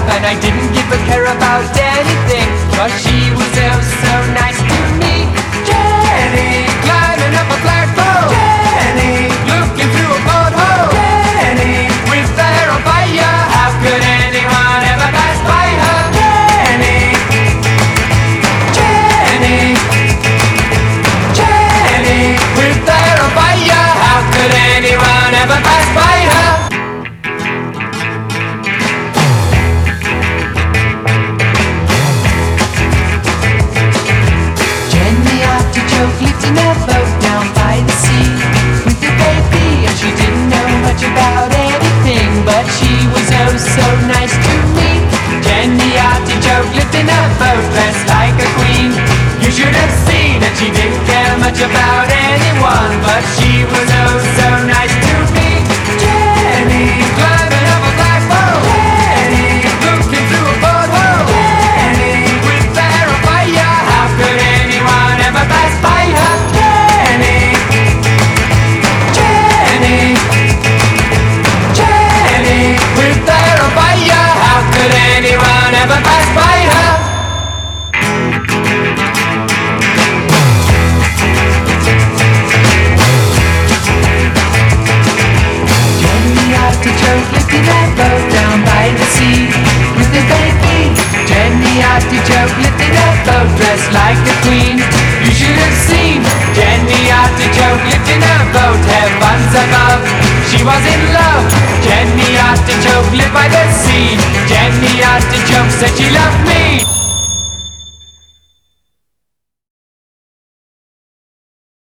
love, and I didn't give a care about anything, 'cause she was oh so nice to me. Jenny, climbing up a flagpole. Jenny, looking through a porthole. Jenny, with the hair on fire, how could anyone ever pass by her? Jenny, Jenny, Jenny, with the hair on fire, how could anyone ever pass by her? Lifting a boat down by the sea with a baby, and she didn't know much about anything, but she was oh so nice to me. Jenny Artichoke lifting a boat dressed like a queen. You should have seen that she didn't care much about anyone, but she was oh so nice to me. Jenny, climbing up a flagpole. Jenny, looking through a porthole. Jenny, with the hair on fire, how could anyone ever pass by her? Jenny, Jenny, Jenny, with the hair on fire, how could anyone ever pass by her? Jenny Artichoke lifting a boat down by the sea with a baby. Jenny Artichoke lifting a boat dressed like a queen. You should have seen Jenny Artichoke lifting a boat heavens above. She was in love. Jenny Artichoke lived by the sea. Jenny Artichoke said she loved me.